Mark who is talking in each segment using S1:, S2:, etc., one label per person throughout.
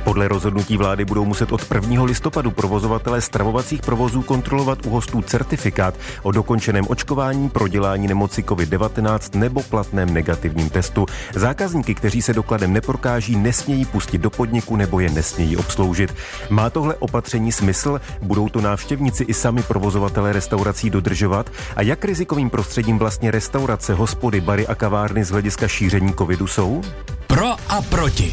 S1: Podle rozhodnutí vlády budou muset od 1. listopadu provozovatelé stravovacích provozů kontrolovat u hostů certifikát o dokončeném očkování, prodělání nemoci COVID-19 nebo platném negativním testu. Zákazníky, kteří se dokladem neprokáží, nesmějí pustit do podniku nebo je nesmějí obsloužit. Má tohle opatření smysl? Budou to návštěvníci i sami provozovatelé restaurací dodržovat? A jak rizikovým prostředím vlastně restaurace, hospody, bary a kavárny z hlediska šíření covidu jsou?
S2: Pro a proti.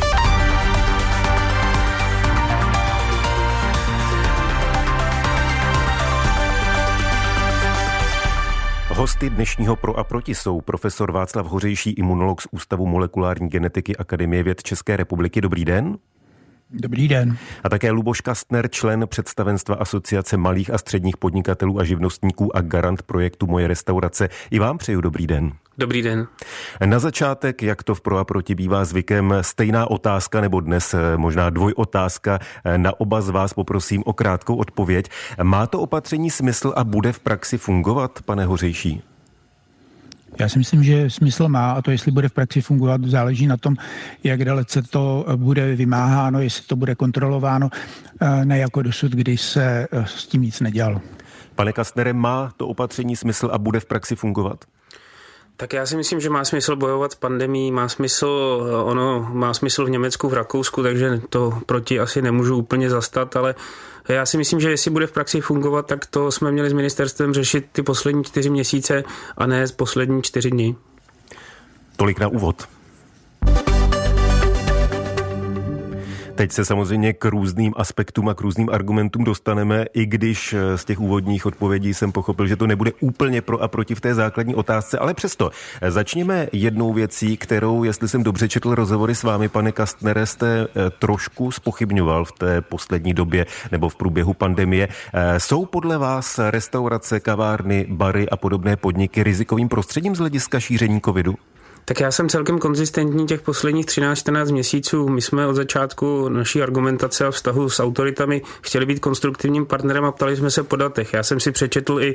S1: Hosty dnešního Pro a proti jsou profesor Václav Hořejší, imunolog z Ústavu molekulární genetiky Akademie věd České republiky. Dobrý den.
S3: Dobrý den.
S1: A také Luboš Kastner, člen představenstva Asociace malých a středních podnikatelů a živnostníků a garant projektu Moje restaurace. I vám přeju dobrý den.
S4: Dobrý den.
S1: Na začátek, jak to v Pro a proti bývá zvykem, stejná otázka, nebo dnes možná dvojotázka. Na oba z vás poprosím o krátkou odpověď. Má to opatření smysl a bude v praxi fungovat, pane Hořejší?
S3: Já si myslím, že smysl má, a to, jestli bude v praxi fungovat, záleží na tom, jak dalece to bude vymáháno, jestli to bude kontrolováno, ne jako dosud, kdy se s tím nic nedělalo.
S1: Pane Kastnere, má to opatření smysl a bude v praxi fungovat?
S4: Tak já si myslím, že má smysl bojovat s pandemií, má smysl v Německu, v Rakousku, takže to proti asi nemůžu úplně zastat, ale já si myslím, že jestli bude v praxi fungovat, tak to jsme měli s ministerstvem řešit ty poslední 4 měsíce a ne poslední 4 dny.
S1: Tolik na úvod. Teď se samozřejmě k různým aspektům a k různým argumentům dostaneme, i když z těch úvodních odpovědí jsem pochopil, že to nebude úplně pro a proti v té základní otázce, ale přesto začněme jednou věcí, kterou, jestli jsem dobře četl rozhovory s vámi, pane Kastnere, jste trošku zpochybňoval v té poslední době nebo v průběhu pandemie. Jsou podle vás restaurace, kavárny, bary a podobné podniky rizikovým prostředím z hlediska šíření covidu?
S4: Tak já jsem celkem konzistentní těch posledních 13-14 měsíců. My jsme od začátku naší argumentace a vztahu s autoritami chtěli být konstruktivním partnerem a ptali jsme se po datech. Já jsem si přečetl i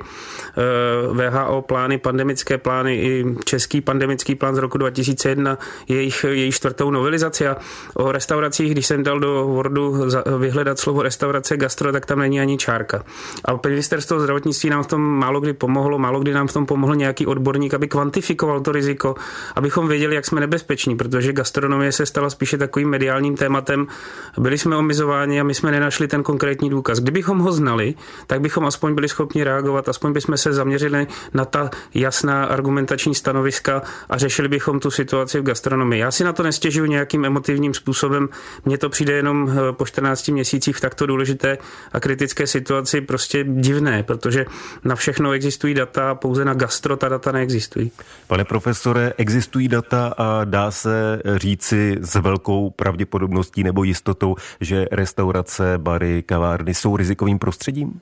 S4: WHO plány, pandemické plány, i český pandemický plán z roku 2001, jejich 4. novelizaci, a o restauracích, když jsem dal do Wordu vyhledat slovo restaurace, gastro, tak tam není ani čárka. A ministerstvo zdravotnictví nám v tom málo kdy pomohlo, málo kdy nám v tom pomohl nějaký odborník, aby kvantifikoval to riziko, abychom věděli, jak jsme nebezpeční, protože gastronomie se stala spíše takovým mediálním tématem. Byli jsme omizováni a my jsme nenašli ten konkrétní důkaz. Kdybychom ho znali, tak bychom aspoň byli schopni reagovat, aspoň bychom se zaměřili na ta jasná argumentační stanoviska a řešili bychom tu situaci v gastronomii. Já si na to nestěžuji nějakým emotivním způsobem. Mně to přijde jenom po 14 měsících v takto důležité a kritické situaci prostě divné, protože na všechno existují data, pouze na gastro ta data neexistují.
S1: Pane profesore, existují data a dá se říci s velkou pravděpodobností nebo jistotou, že restaurace, bary, kavárny jsou rizikovým prostředím?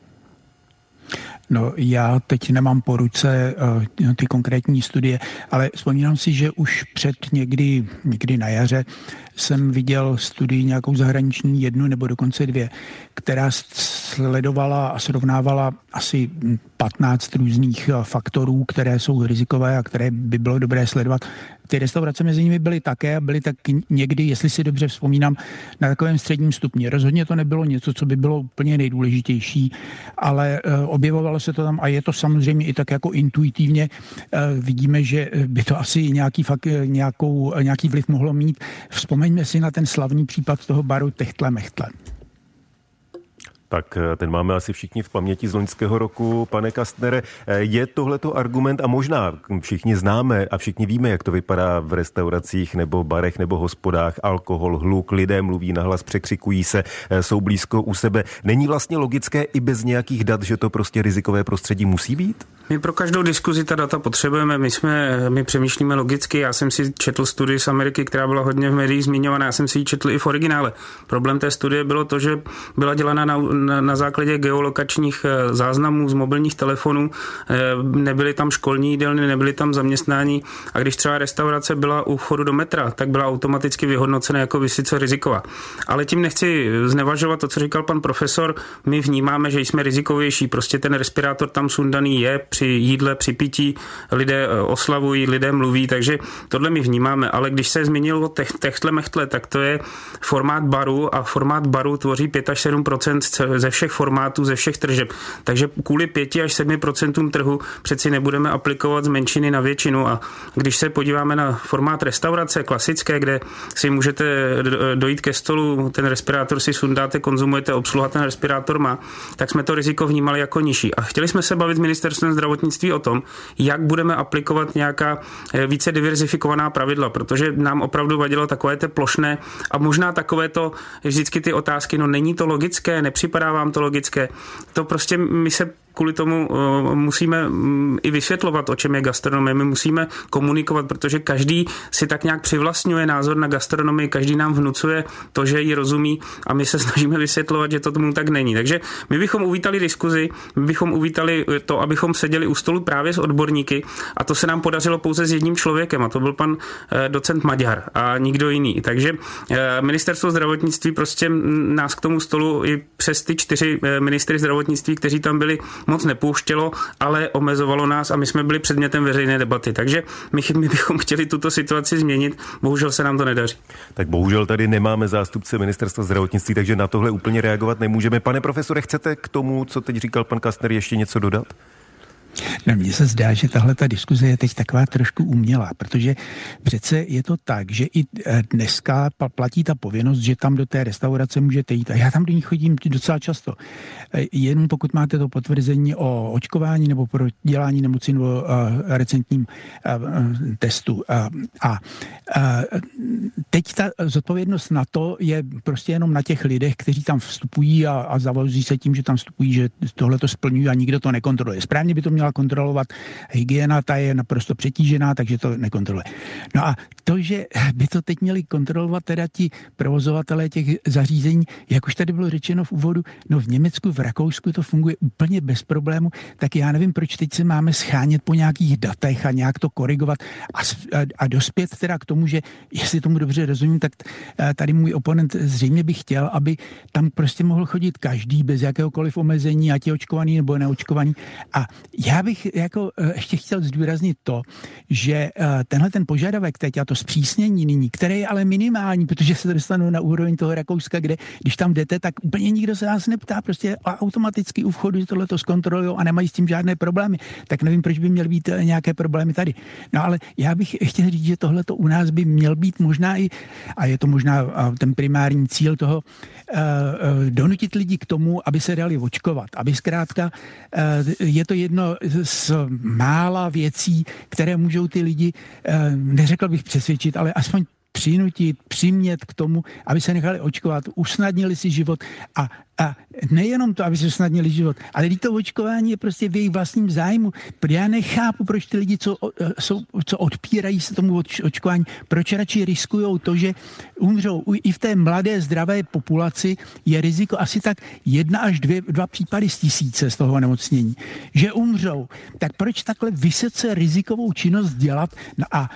S3: No, já teď nemám po ruce ty konkrétní studie, ale vzpomínám si, že už před někdy na jaře jsem viděl studii nějakou zahraniční, 1 nebo dokonce 2, která sledovala a srovnávala asi 15 různých faktorů, které jsou rizikové a které by bylo dobré sledovat. Ty restaurace mezi nimi byly tak někdy, jestli si dobře vzpomínám, na takovém středním stupni. Rozhodně to nebylo něco, co by bylo úplně nejdůležitější, ale objevovalo se to tam a je to samozřejmě i tak jako intuitivně. Vidíme, že by to asi nějaký vliv mohlo mít. Vzpomeňme si na ten slavný případ toho baru Techtle Mechtle.
S1: Tak ten máme asi všichni v paměti z loňského roku. Pane Kastnere, je tohleto argument a možná všichni známe a všichni víme, jak to vypadá v restauracích nebo barech nebo hospodách. Alkohol, hluk, lidé mluví nahlas, překřikují se, jsou blízko u sebe. Není vlastně logické i bez nějakých dat, že to prostě rizikové prostředí musí být?
S4: My pro každou diskuzi ta data potřebujeme, my přemýšlíme logicky. Já jsem si četl studii z Ameriky, která byla hodně v médiích zmiňovaná, já jsem si ji četl i v originále. Problém té studie bylo to, že byla dělaná na základě geolokačních záznamů z mobilních telefonů, nebyly tam školní jídelny, nebyly tam zaměstnání a když třeba restaurace byla u vchodu do metra, tak byla automaticky vyhodnocena jako vysoce riziková. Ale tím nechci znevažovat to, co říkal pan profesor, my vnímáme, že jsme rizikovější, prostě ten respirátor tam sundaný je při jídle, při pití, lidé oslavují, lidé mluví, takže tohle my vnímáme, ale když se změnilo techtle-mechtle, tak to je formát baru a formát baru tvoří 5 až 7% ze všech formátů, ze všech tržeb. Takže kvůli 5 až 7% trhu přeci nebudeme aplikovat z menšiny na většinu a když se podíváme na formát restaurace klasické, kde si můžete dojít ke stolu, ten respirátor si sundáte, konzumujete, obsluha ten respirátor má, tak jsme to riziko vnímali jako nižší. A chtěli jsme se bavit s ministerstvem zdravotnictví o tom, jak budeme aplikovat nějaká více diverzifikovaná pravidla, protože nám opravdu vadilo takové ty plošné a možná takové to vždycky ty otázky, no není to logické, nepřipadá vám to logické. To prostě my se kvůli tomu musíme i vysvětlovat, o čem je gastronomie. My musíme komunikovat, protože každý si tak nějak přivlastňuje názor na gastronomii, každý nám vnucuje to, že ji rozumí a my se snažíme vysvětlovat, že to tomu tak není. Takže my bychom uvítali diskuzi, my bychom uvítali to, abychom seděli u stolu právě s odborníky a to se nám podařilo pouze s jedním člověkem a to byl pan docent Maďar a nikdo jiný. Takže ministerstvo zdravotnictví prostě nás k tomu stolu i přes ty 4 ministry zdravotnictví, kteří tam byli, moc nepouštělo, ale omezovalo nás a my jsme byli předmětem veřejné debaty. Takže my bychom chtěli tuto situaci změnit, bohužel se nám to nedaří.
S1: Tak bohužel tady nemáme zástupce ministerstva zdravotnictví, takže na tohle úplně reagovat nemůžeme. Pane profesore, chcete k tomu, co teď říkal pan Kastner, ještě něco dodat?
S3: No, mně se zdá, že tahle ta diskuze je teď taková trošku umělá, protože přece je to tak, že i dneska platí ta povinnost, že tam do té restaurace můžete jít. A já tam do ní chodím docela často. Jen pokud máte to potvrzení o očkování nebo pro dělání nemoci nebo recentním testu. A teď ta zodpovědnost na to je prostě jenom na těch lidech, kteří tam vstupují a zavazují se tím, že tam vstupují, že tohle to splňují a nikdo to nekontroluje. Správně by to měla kontrolovat hygiena, ta je naprosto přetížená, takže to nekontroluje. No a to, že by to teď měli kontrolovat teda ti provozovatelé těch zařízení, jak už tady bylo řečeno v úvodu, no v Německu, v Rakousku to funguje úplně bez problému, tak já nevím, proč teď se máme schánět po nějakých datech a nějak to korigovat a dospět teda k tomu, že jestli tomu dobře rozumím, tak tady můj oponent zřejmě by chtěl, aby tam prostě mohl chodit každý bez jakéhokoliv omezení, ať je očkovaný nebo neočkovaný. A já bych jako ještě chtěl zdůraznit to, že tenhle ten požadavek teď a to zpřísnění nyní, které je ale minimální, protože se dostanou na úroveň toho Rakouska, kde když tam jdete, tak úplně nikdo se nás neptá, prostě automaticky u vchodu tohle to zkontrolujou a nemají s tím žádné problémy. Tak nevím, proč by měly být nějaké problémy tady. No ale já bych chtěl říct, že tohle to u nás by měl být možná i, a je to možná ten primární cíl toho, donutit lidi k tomu, aby se dali očkovat, aby zkrátka je to jedno z mála věcí, které můžou ty lidi, neřekl bych přesvědčit, ale aspoň přinutit, přimět k tomu, aby se nechali očkovat, usnadnili si život a nejenom to, aby se usnadnili život, ale to očkování je prostě v jejich vlastním zájmu. Já nechápu, proč ty lidi, co odpírají se tomu očkování, proč radši riskujou to, že umřou. I v té mladé, zdravé populaci je riziko asi tak 1 až 2 případy z 1000 z toho onemocnění. Že umřou. Tak proč takhle vysoce rizikovou činnost dělat a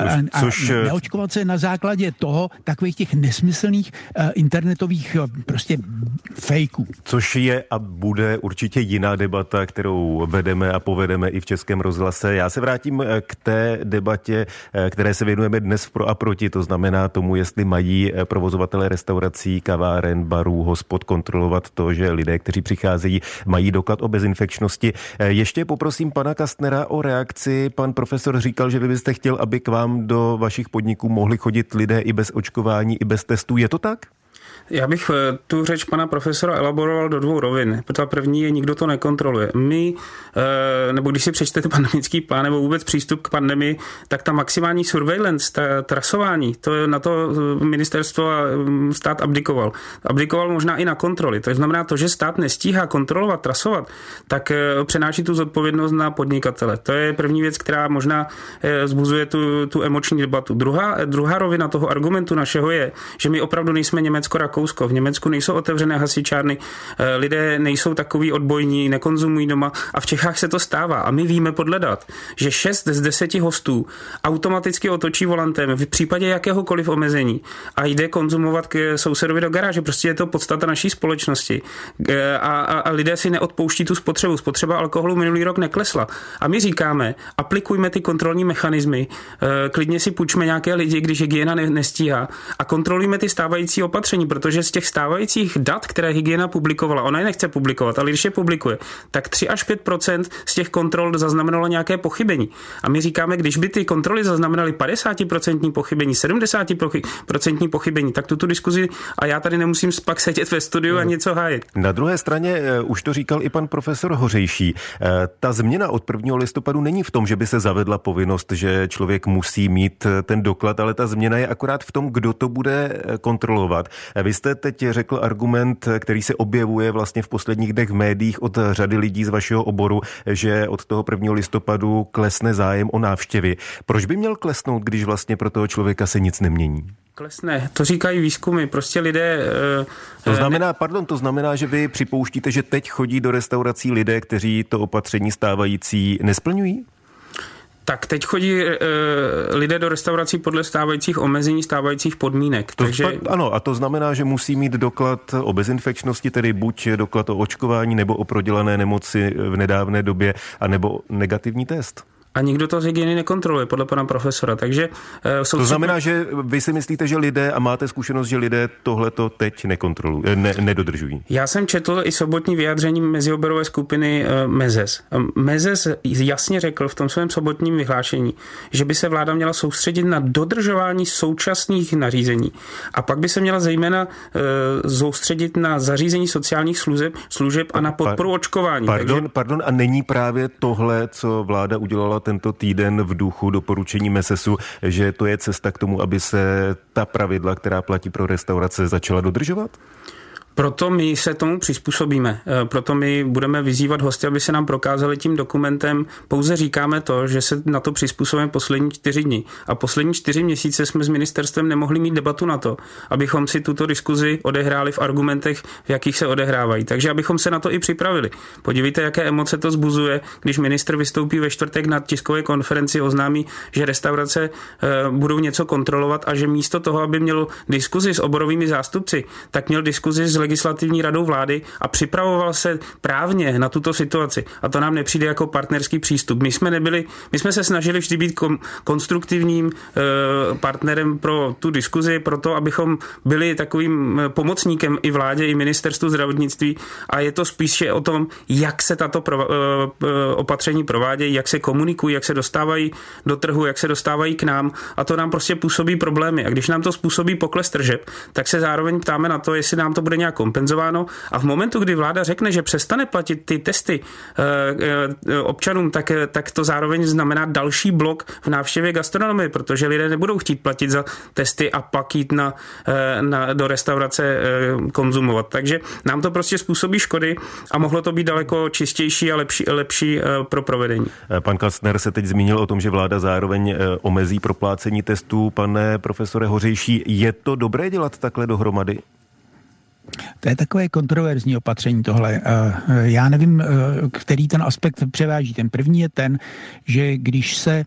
S3: neočkovat se na základě toho takových těch nesmyslných internetových prostě fejků.
S1: Což je a bude určitě jiná debata, kterou vedeme a povedeme i v Českém rozhlase. Já se vrátím k té debatě, které se věnujeme dnes v Pro a proti, to znamená tomu, jestli mají provozovatelé restaurací, kaváren, barů, hospod kontrolovat to, že lidé, kteří přicházejí, mají doklad o bezinfekčnosti. Ještě poprosím pana Kastnera o reakci. Pan profesor říkal, že vy byste chtěl, aby k vám do vašich podniků mohli chodit lidé i bez očkování, i bez testů. Je to tak?
S4: Já bych tu řeč pana profesora elaboroval do 2 rovin. Ta první je, nikdo to nekontroluje. My, nebo když si přečtete pandemický plán nebo vůbec přístup k pandemii, tak ta maximální surveillance, ta trasování, to na to ministerstvo a stát abdikoval. Abdikoval možná i na kontroly. To znamená to, že stát nestíhá kontrolovat, trasovat, tak přenáší tu zodpovědnost na podnikatele. To je první věc, která možná vzbuzuje tu emoční debatu. Druhá rovina toho argumentu našeho je, že my opravdu nejsme Německo Německo, Rakousko. V Německu nejsou otevřené hasičárny, lidé nejsou takový odbojní, nekonzumují doma a v Čechách se to stává. A my víme podle dat, že 6 z 10 hostů automaticky otočí volantem v případě jakéhokoliv omezení a jde konzumovat k sousedovi do garáže. Prostě je to podstata naší společnosti. A lidé si neodpouští tu spotřebu. Spotřeba alkoholu minulý rok neklesla. A my říkáme, aplikujme ty kontrolní mechanismy, klidně si půjčme nějaké lidi, když hygiena nestíhá a kontrolujme ty stávající opatření, protože z těch stávajících dat, které hygiena publikovala, ona je nechce publikovat, ale když je publikuje, tak 3 až 5% z těch kontrol zaznamenalo nějaké pochybení. A my říkáme, když by ty kontroly zaznamenaly 50% pochybení, 70% pochybení, tak tuto diskuzi, a já tady nemusím pak sedět ve studiu a něco hájit.
S1: Na druhé straně, už to říkal i pan profesor Hořejší, ta změna od 1. listopadu není v tom, že by se zavedla povinnost, že člověk musí mít ten doklad, ale ta změna je akorát v tom, kdo to bude kontrolovat. Vy jste teď řekl argument, který se objevuje vlastně v posledních dnech v médiích od řady lidí z vašeho oboru, že od toho 1. listopadu klesne zájem o návštěvy. Proč by měl klesnout, když vlastně pro toho člověka se nic nemění?
S4: Klesne, to říkají výzkumy, prostě lidé...
S1: To znamená, že vy připouštíte, že teď chodí do restaurací lidé, kteří to opatření stávající nesplňují?
S4: Tak teď chodí lidé do restaurací podle stávajících omezení, stávajících podmínek.
S1: Ano, a to znamená, že musí mít doklad o bezinfekčnosti, tedy buď doklad o očkování, nebo o prodělané nemoci v nedávné době, anebo negativní test.
S4: A nikdo to z hygieny nekontroluje, podle pana profesora. Takže
S1: to znamená, že vy si myslíte, že lidé, a máte zkušenost, že lidé tohleto teď nekontrolují, nedodržují?
S4: Já jsem četl i sobotní vyjádření mezioborové skupiny MEZES. MEZES jasně řekl v tom svém sobotním vyhlášení, že by se vláda měla soustředit na dodržování současných nařízení. A pak by se měla zejména soustředit na zařízení sociálních služeb a na podporu očkování.
S1: Pardon, a není právě tohle, co vláda udělala tento týden v duchu doporučení MESESu, že to je cesta k tomu, aby se ta pravidla, která platí pro restaurace, začala dodržovat?
S4: Proto my se tomu přizpůsobíme. Proto my budeme vyzývat hosty, aby se nám prokázali tím dokumentem. Pouze říkáme to, že se na to přizpůsobíme poslední 4 dny. A poslední 4 měsíce jsme s ministerstvem nemohli mít debatu na to, abychom si tuto diskuzi odehráli v argumentech, v jakých se odehrávají. Takže abychom se na to i připravili. Podívejte, jaké emoce to zbuzuje, když ministr vystoupí ve čtvrtek na tiskové konferenci, oznámí, že restaurace budou něco kontrolovat a že místo toho, aby měl diskuzi s oborovými zástupci, tak měl diskuzi s legislativní radou vlády a připravoval se právně na tuto situaci. A to nám nepřijde jako partnerský přístup. My jsme se snažili vždy být konstruktivním partnerem pro tu diskuzi, pro to, abychom byli takovým pomocníkem i vládě, i ministerstvu zdravotnictví a je to spíše o tom, jak se tato opatření provádějí, jak se komunikují, jak se dostávají do trhu, jak se dostávají k nám a to nám prostě působí problémy. A když nám to způsobí pokles tržeb, tak se zároveň ptáme na to, jestli nám to bude nějak kompenzováno a v momentu, kdy vláda řekne, že přestane platit ty testy občanům, tak to zároveň znamená další blok v návštěvě gastronomie, protože lidé nebudou chtít platit za testy a pak jít do restaurace konzumovat. Takže nám to prostě způsobí škody a mohlo to být daleko čistější a lepší pro provedení.
S1: Pan Kastner se teď zmínil o tom, že vláda zároveň omezí proplácení testů. Pane profesore Hořejší, je to dobré dělat takhle dohromady?
S3: To je takové kontroverzní opatření tohle. Já nevím, který ten aspekt převáží. Ten první je ten, že když se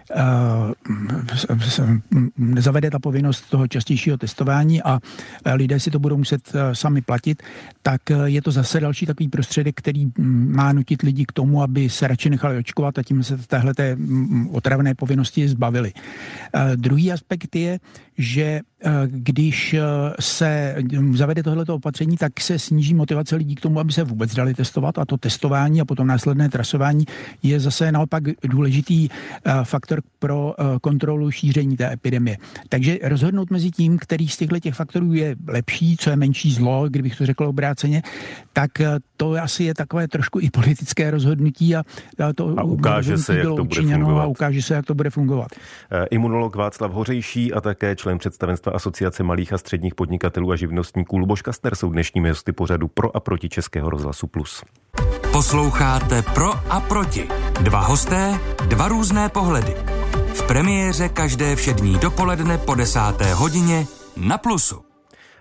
S3: zavede ta povinnost toho častějšího testování a lidé si to budou muset sami platit, tak je to zase další takový prostředek, který má nutit lidi k tomu, aby se radši nechali očkovat a tím se téhleté otravné povinnosti zbavili. Druhý aspekt je, že když se zavede tohleto opatření, tak se sníží motivace lidí k tomu, aby se vůbec dali testovat a to testování a potom následné trasování je zase naopak důležitý faktor pro kontrolu šíření té epidemie. Takže rozhodnout mezi tím, který z těchto faktorů je lepší, co je menší zlo, kdybych to řekl obráceně, tak to asi je takové trošku i politické rozhodnutí a
S1: ukáže se, jak to bude fungovat.
S3: A ukáže se, jak to bude fungovat.
S1: Imunolog Václav Hořejší a také člen představenstva Asociace malých a středních podnikatelů a živnostníků Luboš Kastner jsou dnešními hosty pořadu Pro a proti Českého rozhlasu Plus.
S2: Posloucháte Pro a proti. 2 hosté, 2 různé pohledy. V premiéře každé všední dopoledne po 10. hodině na Plusu.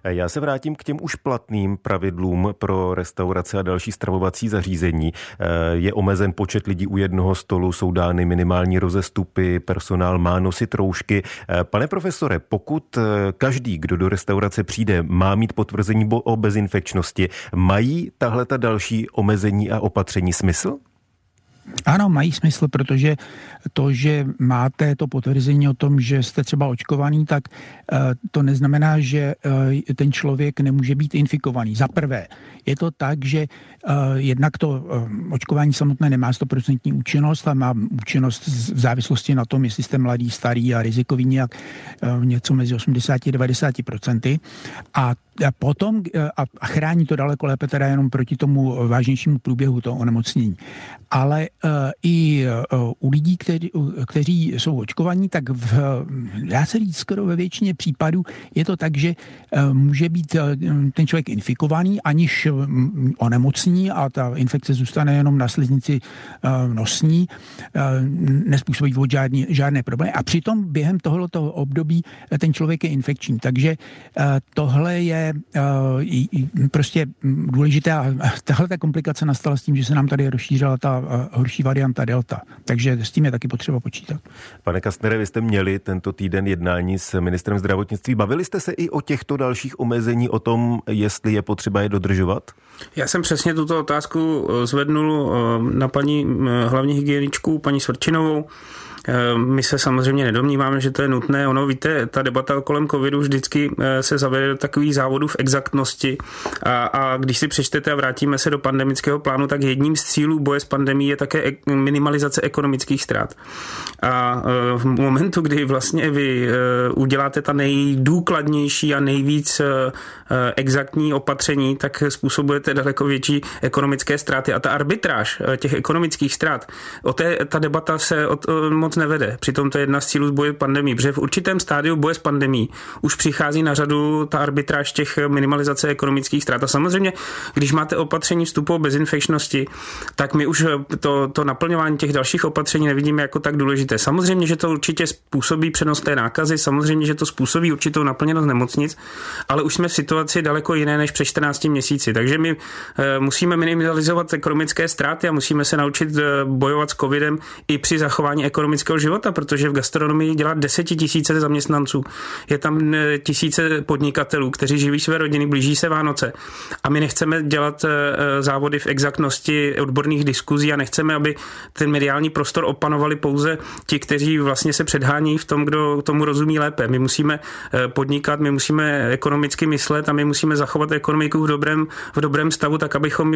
S1: Já se vrátím k těm už platným pravidlům pro restaurace a další stravovací zařízení. Je omezen počet lidí u jednoho stolu, jsou dány minimální rozestupy, personál má nosit roušky. Pane profesore, pokud každý, kdo do restaurace přijde, má mít potvrzení o bezinfekčnosti, mají tahle ta další omezení a opatření smysl?
S3: Ano, mají smysl, protože to, že máte to potvrzení o tom, že jste třeba očkovaný, tak to neznamená, že ten člověk nemůže být infikovaný. Za prvé, je to tak, že jednak to očkování samotné nemá 100% účinnost a má účinnost v závislosti na tom, jestli jste mladý, starý a rizikový nějak něco mezi 80 a 90%. A potom a chrání to daleko lépe teda jenom proti tomu vážnějšímu průběhu toho onemocnění. Ale i u lidí, kteří jsou očkovaní, tak dá se říct skoro ve většině případů je to tak, že může být ten člověk infikovaný, aniž onemocní a ta infekce zůstane jenom na sliznici nosní, nespůsobí žádné problémy. A přitom během tohoto období ten člověk je infekční. Takže tohle je prostě důležité a tahle ta komplikace nastala s tím, že se nám tady rozšířila ta horší varianta Delta. Takže s tím je taky potřeba počítat.
S1: Pane Kastnere, vy jste měli tento týden jednání s ministrem zdravotnictví. Bavili jste se i o těchto dalších omezení, o tom, jestli je potřeba je dodržovat?
S4: Já jsem přesně tuto otázku zvednul na paní hlavní hygieničku, paní Svrčinovou. My se samozřejmě nedomníváme, že to je nutné. Ono, víte, ta debata kolem covidu vždycky se zavede do takových závodů v exaktnosti a když si přečtete a vrátíme se do pandemického plánu, tak jedním z cílů boje s pandemií je také minimalizace ekonomických ztrát. A v momentu, kdy vlastně vy uděláte ta nejdůkladnější a nejvíc exaktní opatření, tak způsobujete daleko větší ekonomické ztráty. A ta arbitráž těch ekonomických ztrát, ta debata se moc nevede. Přitom to je jedna z cílů boje pandemii, protože v určitém stádiu boje s pandemií už přichází na řadu ta arbitráž těch minimalizace ekonomických ztrát. A samozřejmě, když máte opatření vstupu o bezinfekčnosti, tak my už to naplňování těch dalších opatření nevidíme jako tak důležité. Samozřejmě, že to určitě způsobí přenos té nákazy, samozřejmě, že to způsobí určitou naplněnost nemocnic, ale už jsme v situaci daleko jiné než před 14 měsíci. Takže my musíme minimalizovat ekonomické ztráty a musíme se naučit bojovat s covidem i při zachování ekonomického života, protože v gastronomii dělá 10 000 zaměstnanců. Je tam tisíce podnikatelů, kteří živí své rodiny, blíží se Vánoce. A my nechceme dělat závody v exaktnosti odborných diskuzí a nechceme, aby ten mediální prostor opanovali pouze ti, kteří vlastně se předhání v tom, kdo tomu rozumí lépe. My musíme podnikat, my musíme ekonomicky myslet a my musíme zachovat ekonomiku v dobrém stavu, tak abychom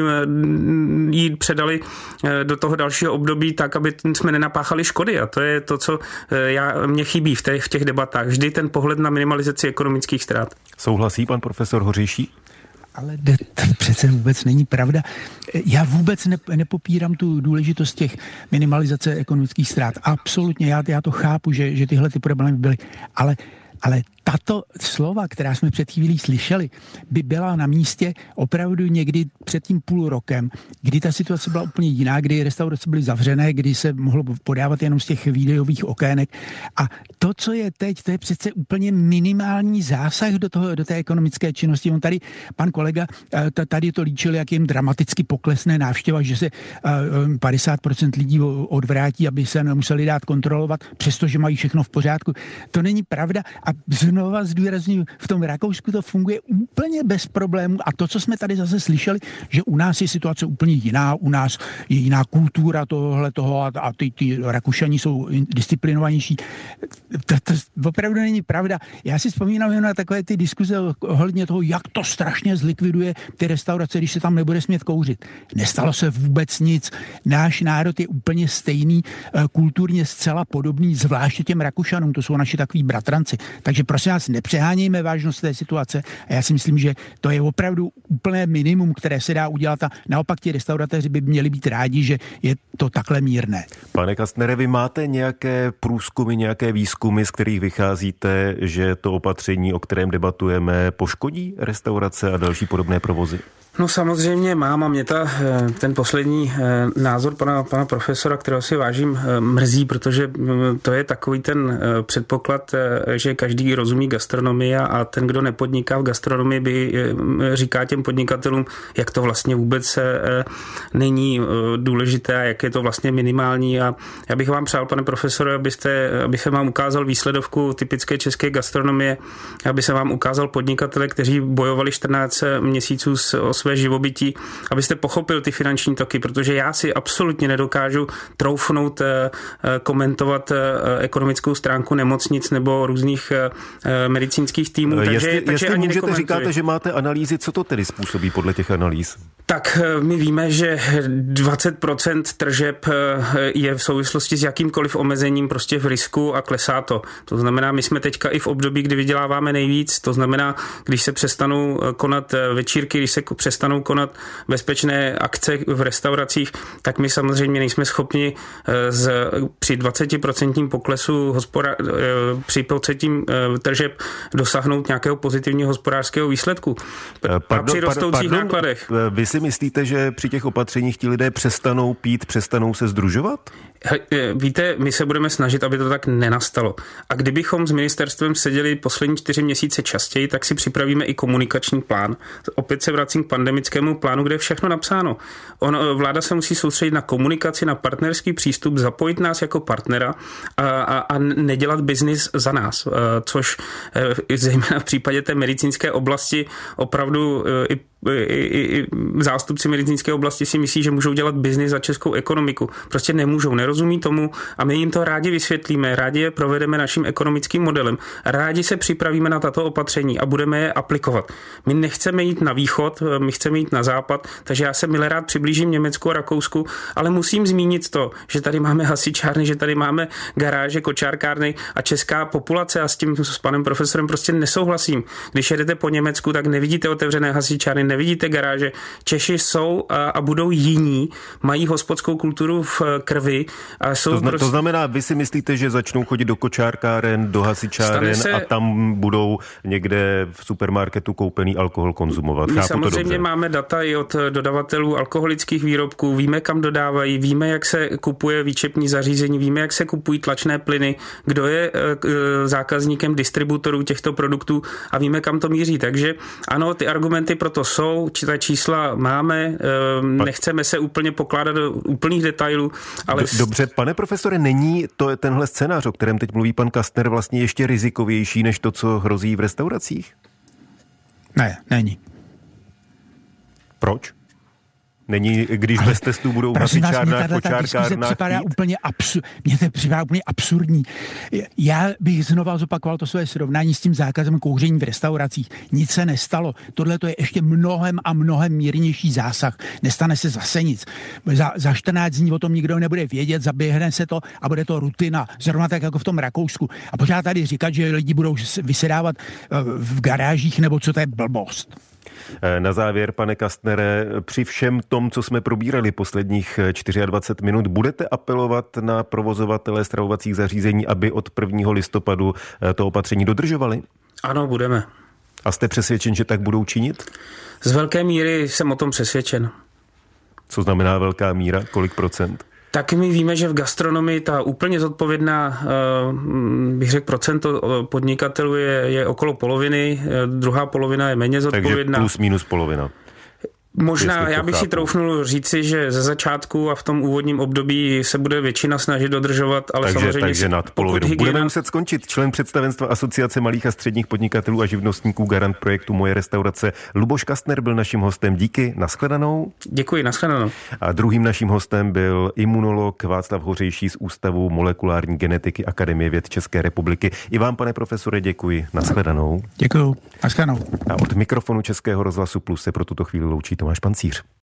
S4: ji předali do toho dalšího období, tak aby jsme nenapáchali škody. A to je to, co mě chybí v těch debatách. Vždy ten pohled na minimalizaci ekonomických ztrát.
S1: Souhlasí pan profesor Hořejší?
S3: Ale to přece vůbec není pravda. Já vůbec nepopírám tu důležitost těch minimalizace ekonomických ztrát. Absolutně, já to chápu, že tyhle ty problémy byly. Ale tato slova, která jsme před chvílí slyšeli, by byla na místě opravdu někdy před tím půl rokem, kdy ta situace byla úplně jiná, kdy restaurace byly zavřené, kdy se mohlo podávat jenom z těch výdejových okének. A to, co je teď, to je přece úplně minimální zásah do té ekonomické činnosti. On tady, pan kolega, tady to líčil, jak jim dramaticky poklesne návštěva, že se 50% lidí odvrátí, aby se nemuseli dát kontrolovat, přestože mají všechno v pořádku. To není pravda. A znova zdůrazňuji, v tom Rakousku to funguje úplně bez problémů a to, co jsme tady zase slyšeli, že u nás je situace úplně jiná, u nás je jiná kultura tohohletoho a ty Rakušani jsou disciplinovanější. To opravdu není pravda. Já si vzpomínám jen na takové ty diskuze ohledně toho, jak to strašně zlikviduje ty restaurace, když se tam nebude smět kouřit. Nestalo se vůbec nic. Náš národ je úplně stejný, kulturně zcela podobný, zvláště těm Rakušanům, to jsou naši takový bratranci. Takže prosím vás, nepřehánějme vážnost té situace a já si myslím, že to je opravdu úplné minimum, které se dá udělat a naopak ti restauratéři by měli být rádi, že je to takhle mírné.
S1: Pane Kastnere, vy máte nějaké průzkumy, nějaké výzkumy, z kterých vycházíte, že to opatření, o kterém debatujeme, poškodí restaurace a další podobné provozy?
S4: No samozřejmě mám a mě ten poslední názor pana profesora, kterého si vážím, mrzí, protože to je takový ten předpoklad, že každý rozumí gastronomii a ten, kdo nepodniká v gastronomii, by říká těm podnikatelům, jak to vlastně vůbec není důležité a jak je to vlastně minimální. A já bych vám přál, pane profesore, abych se vám ukázal výsledovku typické české gastronomie, aby se vám ukázal podnikatele, kteří bojovali 14 měsíců o své živobytí, abyste pochopil ty finanční toky, protože já si absolutně nedokážu troufnout komentovat ekonomickou stránku nemocnic nebo různých medicínských týmů.
S1: Jestli ani můžete, říkáte, že máte analýzy, co to tedy způsobí podle těch analýz?
S4: Tak my víme, že 20% tržeb je v souvislosti s jakýmkoliv omezením prostě v risku a klesá to. To znamená, my jsme teďka i v období, kdy vyděláváme nejvíc, to znamená, když se přestanou konat večírky, když se přestanou konat bezpečné akce v restauracích, tak my samozřejmě nejsme schopni při 20% poklesu při procentním tržeb dosáhnout nějakého pozitivního hospodářského výsledku. A při rostoucích nákladech.
S1: Vy si myslíte, že při těch opatřeních ti lidé přestanou pít, přestanou se sdružovat?
S4: Víte, my se budeme snažit, aby to tak nenastalo. A kdybychom s ministerstvem seděli poslední 4 měsíce častěji, tak si připravíme i komunikační plán. Opět se vracím k pandemickému plánu, kde je všechno napsáno. Vláda se musí soustředit na komunikaci, na partnerský přístup, zapojit nás jako partnera a nedělat biznis za nás, což zejména v případě té medicínské oblasti opravdu i zástupci medicínské oblasti si myslí, že můžou dělat biznis za českou ekonomiku. Prostě nemůžou, nerozumí tomu a my jim to rádi vysvětlíme, rádi je provedeme naším ekonomickým modelem, rádi se připravíme na tato opatření a budeme je aplikovat. My nechceme jít na východ, my chceme jít na západ, takže já se milé rád přiblížím Německu a Rakousku, ale musím zmínit to, že tady máme hasičárny, že tady máme garáže, kočárkárny a česká populace a s tím s panem profesorem prostě nesouhlasím. Když jedete po Německu, tak nevidíte otevřené hasičárny, nevidíte garáže. Češi jsou a budou jiní, mají hospodskou kulturu v krvi. A jsou
S1: to znamená, vy si myslíte, že začnou chodit do kočárkáren, do hasičáren a tam budou někde v supermarketu koupený alkohol konzumovat?
S4: My samozřejmě máme data i od dodavatelů alkoholických výrobků, víme, kam dodávají, víme, jak se kupuje výčepní zařízení, víme, jak se kupují tlačné plyny, kdo je zákazníkem distributorů těchto produktů a víme, kam to míří. Takže ano, ty argumenty proto jsou, ta čísla máme, nechceme se úplně pokládat do úplných detailů, ale...
S1: Dobře, pane profesore, není to tenhle scénář, o kterém teď mluví pan Kastner, vlastně ještě rizikovější než to, co hrozí v restauracích?
S3: Ne, není.
S1: Proč? Není, když bez testů budou v hasičárnách, kočárkárnách.
S3: Mně to připadá úplně absurdní. Já bych znova zopakoval to své srovnání s tím zákazem kouření v restauracích. Nic se nestalo. Tohle to je ještě mnohem a mnohem mírnější zásah. Nestane se zase nic. Za 14 dní o tom nikdo nebude vědět, zaběhne se to a bude to rutina. Zrovna tak jako v tom Rakousku. A pořád tady říkat, že lidi budou vysedávat v garážích, nebo co, to je blbost.
S1: Na závěr, pane Kastnere, při všem tom, co jsme probírali posledních 24 minut, budete apelovat na provozovatele stravovacích zařízení, aby od 1. listopadu to opatření dodržovali?
S4: Ano, budeme.
S1: A jste přesvědčen, že tak budou činit?
S4: Z velké míry jsem o tom přesvědčen.
S1: Co znamená velká míra? Kolik procent?
S4: Tak my víme, že v gastronomii ta úplně zodpovědná, bych řekl, procento podnikatelů je okolo poloviny, druhá polovina je méně zodpovědná.
S1: Takže plus minus polovina.
S4: Možná, já bych si troufnul říci, že ze začátku a v tom úvodním období se bude většina snažit dodržovat, ale
S1: takže nad polovinou. Budeme muset skončit. Člen představenstva Asociace malých a středních podnikatelů a živnostníků, garant projektu Moje restaurace Luboš Kastner byl naším hostem. Díky, nashledanou.
S4: Děkuji, nashledanou.
S1: A druhým naším hostem byl imunolog Václav Hořejší z Ústavu molekulární genetiky Akademie věd České republiky. I vám, pane profesore, děkuji. Nashledanou.
S3: Děkuji. Nashledanou.
S1: A od mikrofonu Českého rozhlasu Plus se pro tuto chvíli loučí Tomáš Pancíř.